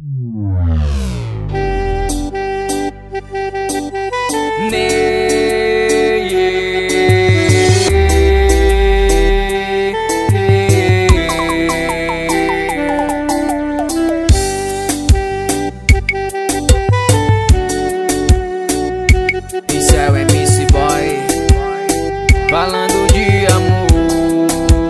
Isso é o MC Boy falando de amor.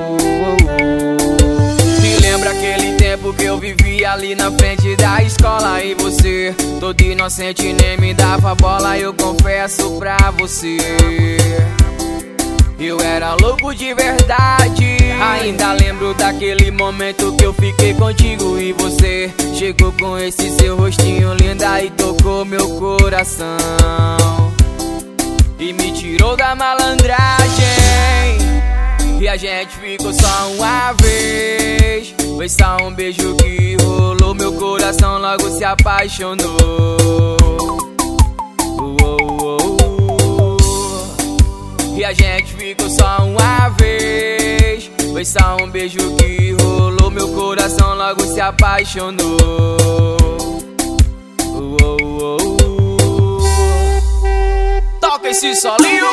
Te lembra aquele tempo que eu vivia ali na frente da escola e você, todo inocente, nem me dava bola. Eu confesso pra você, eu era louco de verdade. Ainda lembro daquele momento que eu fiquei contigo e você chegou com esse seu rostinho lindo e tocou meu coração e me tirou da malandragem. E a gente ficou só uma vez, foi só um beijo que rolou, meu coração logo se apaixonou. E a gente ficou só uma vez, foi só um beijo que rolou, meu coração logo se apaixonou. Toca esse solinho,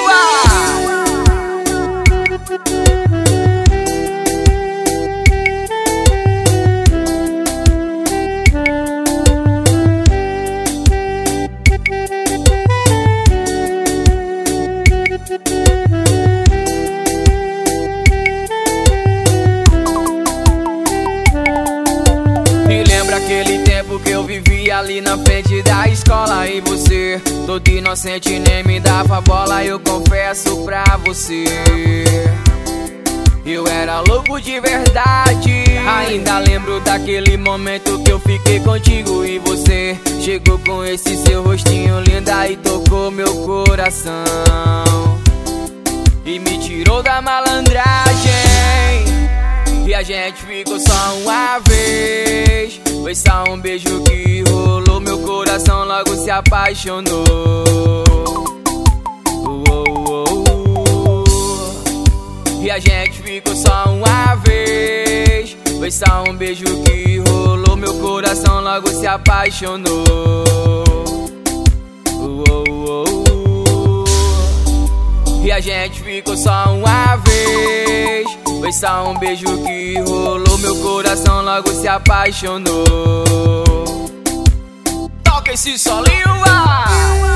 aquele tempo que eu vivia ali na frente da escola e você, todo inocente, nem me dava bola. Eu confesso pra você, eu era louco de verdade. Ainda lembro daquele momento que eu fiquei contigo e você chegou com esse seu rostinho lindo e tocou meu coração e me tirou da malandragem. E a gente ficou só uma vez, foi só um beijo que rolou, meu coração logo se apaixonou. E a gente ficou só uma vez, foi só um beijo que rolou, meu coração logo se apaixonou. E a gente ficou só uma vez, foi só um beijo que rolou, meu coração logo se apaixonou. Toca esse solinho,